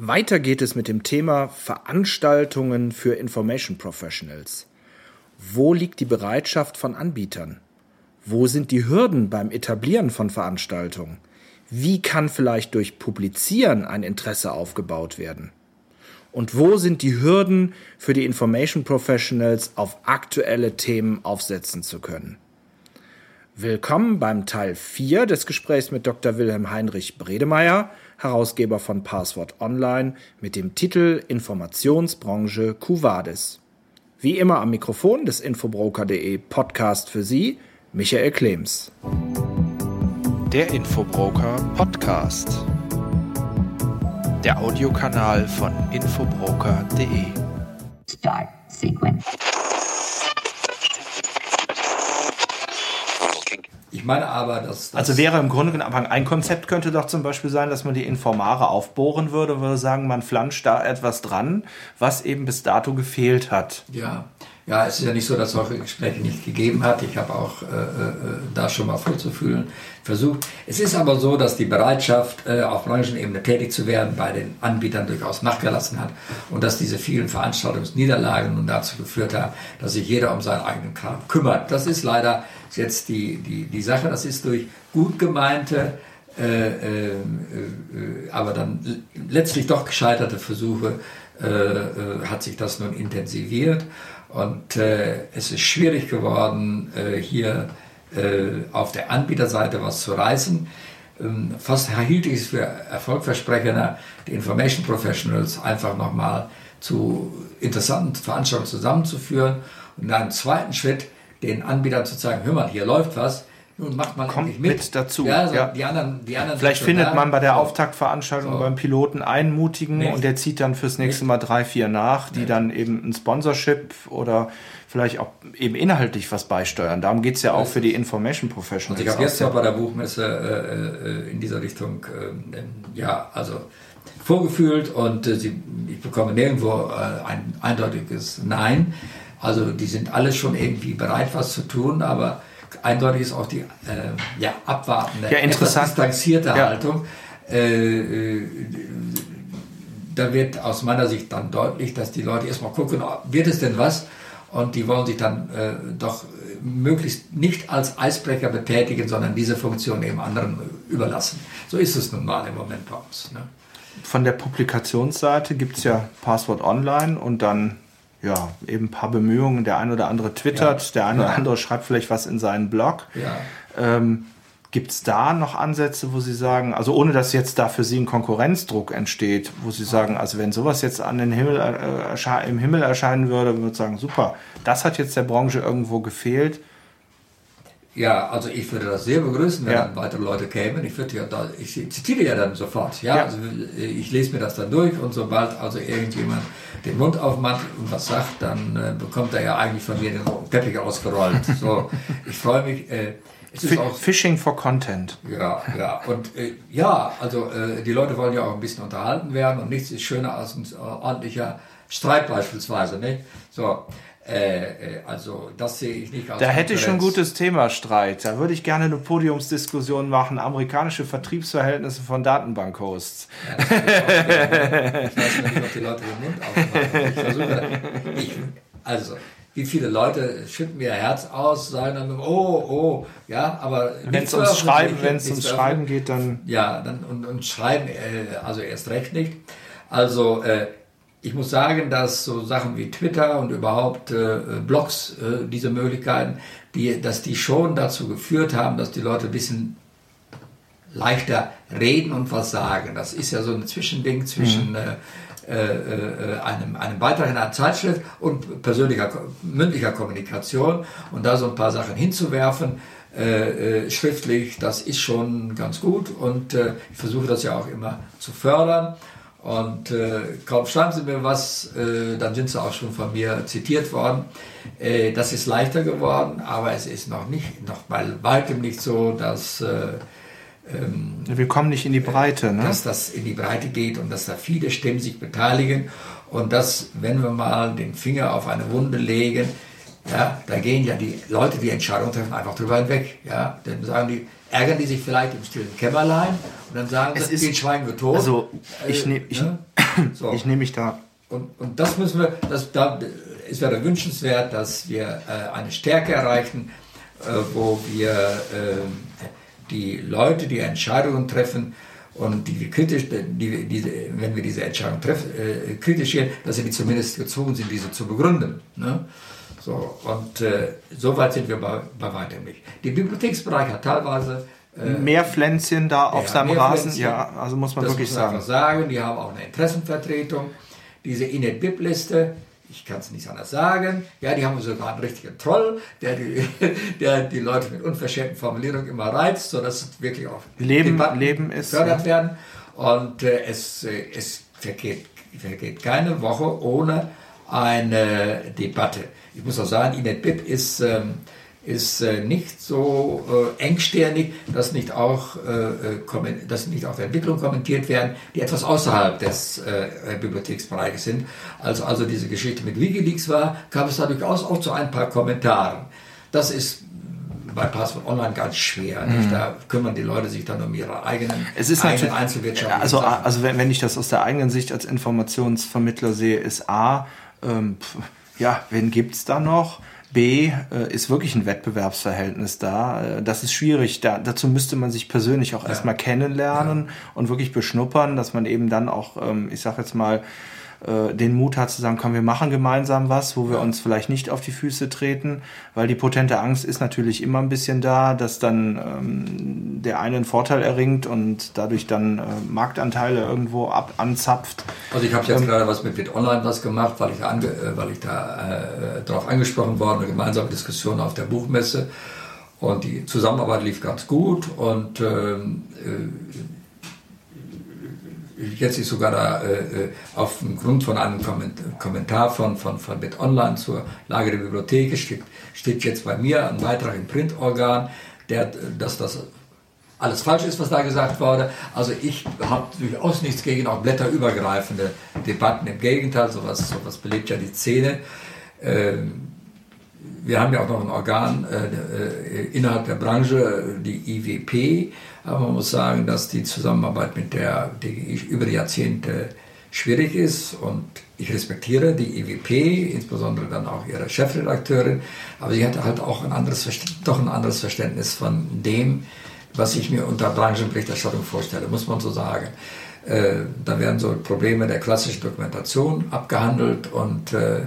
Weiter geht es mit dem Thema Veranstaltungen für Information Professionals. Wo liegt die Bereitschaft von Anbietern? Wo sind die Hürden beim Etablieren von Veranstaltungen? Wie kann vielleicht durch Publizieren ein Interesse aufgebaut werden? Und wo sind die Hürden für die Information Professionals, auf aktuelle Themen aufsetzen zu können? Willkommen beim Teil 4 des Gesprächs mit Dr. Wilhelm Heinrich Bredemeier, Herausgeber von Passwort Online, mit dem Titel Informationsbranche Quo Vadis. Wie immer am Mikrofon des Infobroker.de Podcast für Sie, Michael Klems. Der Infobroker Podcast. Der Audiokanal von Infobroker.de. Start Sequence. Ich meine aber, dass also wäre im Grunde genommen ein Konzept könnte doch zum Beispiel sein, dass man die Informare aufbohren würde sagen, man flanscht da etwas dran, was eben bis dato gefehlt hat. Ja, es ist ja nicht so, dass es solche Gespräche nicht gegeben hat. Ich habe auch da schon mal vorzufühlen versucht. Es ist aber so, dass die Bereitschaft, auf Branchenebene tätig zu werden, bei den Anbietern durchaus nachgelassen hat und dass diese vielen Veranstaltungsniederlagen nun dazu geführt haben, dass sich jeder um seinen eigenen Kram kümmert. Das ist leider jetzt die Sache. Das ist durch gut gemeinte, aber dann letztlich doch gescheiterte Versuche, hat sich das nun intensiviert. Und es ist schwierig geworden, hier auf der Anbieterseite was zu reißen. Fast hielt ich es für erfolgversprechender, die Information Professionals einfach nochmal zu interessanten Veranstaltungen zusammenzuführen und in einem zweiten Schritt den Anbietern zu zeigen, hör mal, hier läuft was. Nun macht man kommt mit dazu. Ja, also ja. Die anderen vielleicht findet man bei der Auftaktveranstaltung beim Piloten einen mutigen und der zieht dann fürs nächste Mal 3, 4 nach, die dann eben ein Sponsorship oder vielleicht auch eben inhaltlich was beisteuern. Darum geht es ja auch für die Information Professionals. Also ich habe jetzt noch bei der Buchmesse in dieser Richtung vorgefühlt und ich bekomme nirgendwo ein eindeutiges Nein. Also die sind alle schon irgendwie bereit, was zu tun, aber eindeutig ist auch die abwartende, etwas distanzierte Haltung. Da wird aus meiner Sicht dann deutlich, dass die Leute erstmal gucken, wird es denn was? Und die wollen sich dann doch möglichst nicht als Eisbrecher betätigen, sondern diese Funktion eben anderen überlassen. So ist es nun mal im Moment bei uns. Ne? Von der Publikationsseite gibt es ja Passwort Online und dann eben ein paar Bemühungen. Der eine oder andere twittert, der eine oder andere schreibt vielleicht was in seinen Blog. Ja. Gibt es da noch Ansätze, wo Sie sagen, also ohne dass jetzt da für Sie ein Konkurrenzdruck entsteht, wo Sie sagen, also wenn sowas jetzt an den Himmel im Himmel erscheinen würde, würde ich sagen, super, das hat jetzt der Branche irgendwo gefehlt. Ja, also ich würde das sehr begrüßen, wenn dann weitere Leute kämen. Ich zitiere ja dann sofort. Also ich lese mir das dann durch und sobald also irgendjemand den Mund aufmacht und was sagt, dann bekommt er ja eigentlich von mir den Teppich ausgerollt. So, ich freue mich. Es ist auch Fishing for Content. Ja. Und die Leute wollen ja auch ein bisschen unterhalten werden und nichts ist schöner als ein ordentlicher Streit beispielsweise, nicht? So. Also das sehe ich nicht als Da hätte ich schon ein gutes Thema Streit. Da würde ich gerne eine Podiumsdiskussion machen. Amerikanische Vertriebsverhältnisse von Datenbankhosts. Ja, ich weiß nicht, ob die Leute den Mund aufmachen. Also, wie viele Leute schütten mir Herz aus, sagen dann, aber wenn es ums Schreiben geht, dann... Ja, und Schreiben, also erst recht nicht. Also, ich muss sagen, dass so Sachen wie Twitter und überhaupt Blogs, diese Möglichkeiten, dass die schon dazu geführt haben, dass die Leute ein bisschen leichter reden und was sagen. Das ist ja so ein Zwischending zwischen einem Beitrag in einer Zeitschrift und mündlicher Kommunikation. Und da so ein paar Sachen hinzuwerfen, schriftlich, das ist schon ganz gut. Und ich versuche das ja auch immer zu fördern. Und kaum schreiben Sie mir was, dann sind Sie auch schon von mir zitiert worden. Das ist leichter geworden, aber es ist noch bei weitem nicht so, dass wir kommen nicht in die Breite, ne? Dass das in die Breite geht und dass da viele Stimmen sich beteiligen und dass, wenn wir mal den Finger auf eine Wunde legen, da gehen ja die Leute, die Entscheidungen treffen, einfach drüber hinweg. Ja? Dann sagen die, ärgern die sich vielleicht im stillen Kämmerlein und dann sagen sie, den schweigen wir tot. Also ich nehme mich da. Und das müssen wir, da ist wäre wünschenswert, dass wir eine Stärke erreichen, wo wir die Leute, die Entscheidungen treffen und wenn wir diese Entscheidung kritisieren, dass sie zumindest gezwungen sind, diese zu begründen. Ne? So, und so weit sind wir bei weitem nicht. Der Bibliotheksbereich hat teilweise mehr Pflänzchen da auf seinem Rasen, Pflänzchen. Ja, also muss man wirklich sagen. Das muss man einfach sagen, die haben auch eine Interessenvertretung. Diese INET-BIP-Liste, ich kann es nicht anders sagen, ja, die haben sogar einen richtigen Troll, der die Leute mit unverschämten Formulierungen immer reizt, sodass es wirklich auch Leben ist gefördert werden. Und es vergeht keine Woche ohne eine Debatte. Ich muss auch sagen, INET-BIP ist nicht so engstirnig, dass nicht auch Entwicklungen kommentiert werden, die etwas außerhalb des Bibliotheksbereiches sind. Also diese Geschichte mit WikiLeaks kam es da durchaus auch zu ein paar Kommentaren. Das ist bei Passwort Online ganz schwer. Nicht? Da kümmern die Leute sich dann um ihre eigenen Einzelwirtschaft. Also wenn ich das aus der eigenen Sicht als Informationsvermittler sehe, ist A, wen gibt's da noch? B, ist wirklich ein Wettbewerbsverhältnis da. Das ist schwierig. Dazu müsste man sich persönlich auch erstmal kennenlernen und wirklich beschnuppern, dass man eben dann auch, ich sag jetzt mal, den Mut hat zu sagen, komm, wir machen gemeinsam was, wo wir uns vielleicht nicht auf die Füße treten, weil die potente Angst ist natürlich immer ein bisschen da, dass dann der eine einen Vorteil erringt und dadurch dann Marktanteile irgendwo anzapft. Also ich habe jetzt gerade was mit Online was gemacht, weil ich da darauf angesprochen worden, eine gemeinsame Diskussion auf der Buchmesse, und die Zusammenarbeit lief ganz gut, und jetzt ist sogar da aufgrund von einem Kommentar von Bit Online zur Lage der Bibliothek steht jetzt bei mir ein Beitrag im Printorgan, dass das alles falsch ist, was da gesagt wurde. Also ich habe durchaus nichts gegen auch blätterübergreifende Debatten. Im Gegenteil, sowas belebt ja die Szene. Wir haben ja auch noch ein Organ innerhalb der Branche, die IWP. Aber man muss sagen, dass die Zusammenarbeit mit der DGI über die Jahrzehnte schwierig ist, und ich respektiere die IWP, insbesondere dann auch ihre Chefredakteurin, aber sie hatte halt auch ein anderes Verständnis von dem, was ich mir unter Branchenberichterstattung vorstelle, muss man so sagen. Da werden so Probleme der klassischen Dokumentation abgehandelt und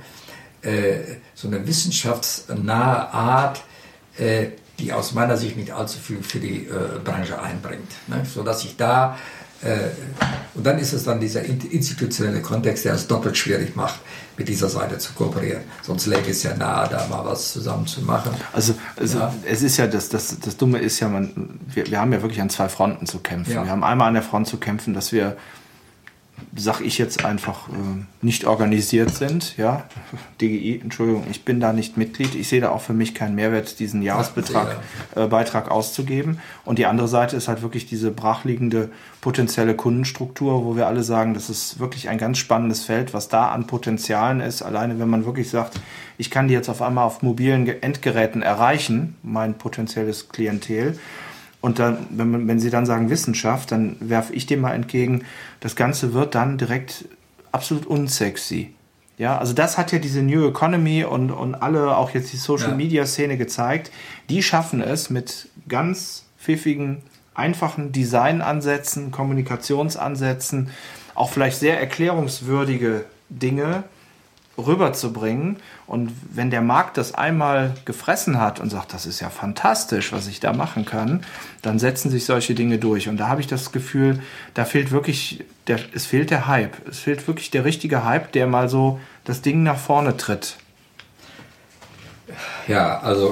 so eine wissenschaftsnahe Art, die aus meiner Sicht nicht allzu viel für die Branche einbringt. Ne? Sodass ich da, und dann ist es dann dieser institutionelle Kontext, der es doppelt schwierig macht, mit dieser Seite zu kooperieren. Sonst läge es ja nahe, da mal was zusammen zu machen. Also es ist ja, das Dumme ist ja, wir haben ja wirklich an zwei Fronten zu kämpfen. Ja. Wir haben einmal an der Front zu kämpfen, dass wir, sag ich jetzt einfach, nicht organisiert sind. Ja, DGI, Entschuldigung, ich bin da nicht Mitglied. Ich sehe da auch für mich keinen Mehrwert, diesen Beitrag auszugeben. Und die andere Seite ist halt wirklich diese brachliegende potenzielle Kundenstruktur, wo wir alle sagen, das ist wirklich ein ganz spannendes Feld, was da an Potenzialen ist. Alleine, wenn man wirklich sagt, ich kann die jetzt auf einmal auf mobilen Endgeräten erreichen, mein potenzielles Klientel. Und dann, wenn Sie dann sagen Wissenschaft, dann werfe ich dem mal entgegen, das Ganze wird dann direkt absolut unsexy. Ja, also das hat ja diese New Economy und alle, auch jetzt die Social-Media-Szene gezeigt. Die schaffen es mit ganz pfiffigen, einfachen Designansätzen, Kommunikationsansätzen, auch vielleicht sehr erklärungswürdige Dinge rüberzubringen. Und wenn der Markt das einmal gefressen hat und sagt, das ist ja fantastisch, was ich da machen kann, dann setzen sich solche Dinge durch. Und da habe ich das Gefühl, da fehlt wirklich, es fehlt der Hype. Es fehlt wirklich der richtige Hype, der mal so das Ding nach vorne tritt. Ja, also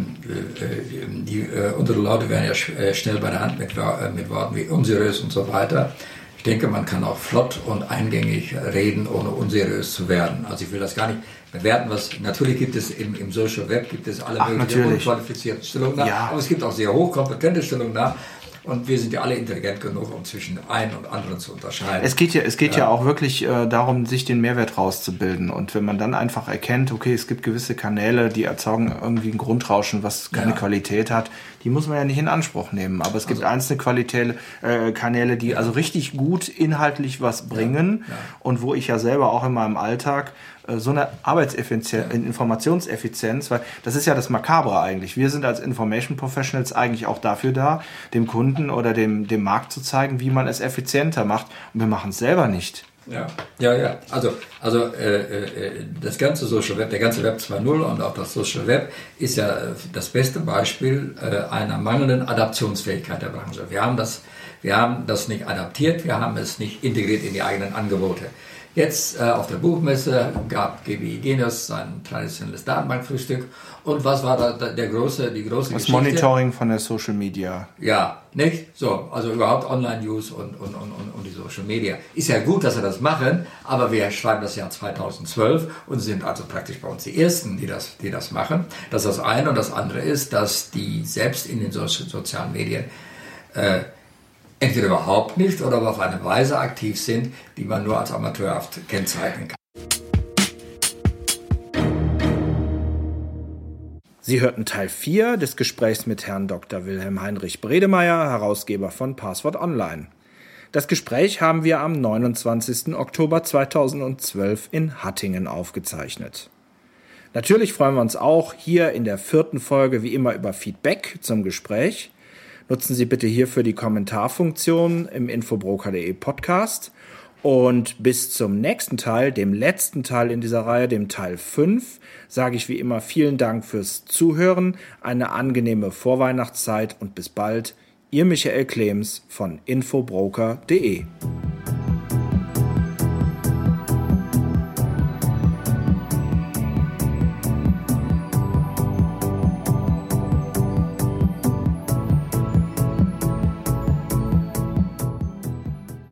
unsere Leute werden ja schnell bei der Hand mit Worten wie unseriös und so weiter. Ich denke, man kann auch flott und eingängig reden, ohne unseriös zu werden. Also ich will das gar nicht bewerten, natürlich gibt es im Social Web alle möglichen unqualifizierten Stellungnahmen, aber es gibt auch sehr hochkompetente Stellungnahmen. und wir sind ja alle intelligent genug, um zwischen einen und anderen zu unterscheiden. Es geht ja auch wirklich darum, sich den Mehrwert rauszubilden. Und wenn man dann einfach erkennt, okay, es gibt gewisse Kanäle, die erzeugen irgendwie ein Grundrauschen, was keine Qualität hat, die muss man ja nicht in Anspruch nehmen. Aber es gibt einzelne Kanäle, die also richtig gut inhaltlich was bringen und wo ich ja selber auch in meinem Alltag so eine Informationseffizienz, weil das ist ja das Makabre eigentlich. Wir sind als Information Professionals eigentlich auch dafür da, dem Kunden oder dem Markt zu zeigen, wie man es effizienter macht. Und wir machen es selber nicht. Ja. Also das ganze Social Web, der ganze Web 2.0 und auch das Social Web ist ja das beste Beispiel einer mangelnden Adaptionsfähigkeit der Branche. Wir haben das nicht adaptiert, wir haben es nicht integriert in die eigenen Angebote. Jetzt auf der Buchmesse gab GWI Genius sein traditionelles Datenbankfrühstück. Und was war da die große Geschichte? Das Monitoring von der Social Media. Ja, nicht? So, also überhaupt Online-News und die Social Media. Ist ja gut, dass sie das machen, aber wir schreiben das Jahr 2012 und sind also praktisch bei uns die Ersten, die das machen. Das ist das eine. Und das andere ist, dass die selbst in den sozialen Medien entweder überhaupt nicht oder aber auf eine Weise aktiv sind, die man nur als amateurhaft kennzeichnen kann. Sie hörten Teil 4 des Gesprächs mit Herrn Dr. Wilhelm Heinrich Bredemeier, Herausgeber von Passwort Online. Das Gespräch haben wir am 29. Oktober 2012 in Hattingen aufgezeichnet. Natürlich freuen wir uns auch hier in der 4. Folge wie immer über Feedback zum Gespräch. Nutzen Sie bitte hierfür die Kommentarfunktion im infobroker.de Podcast. Und bis zum nächsten Teil, dem letzten Teil in dieser Reihe, dem Teil 5, sage ich wie immer vielen Dank fürs Zuhören, eine angenehme Vorweihnachtszeit und bis bald. Ihr Michael Klems von infobroker.de.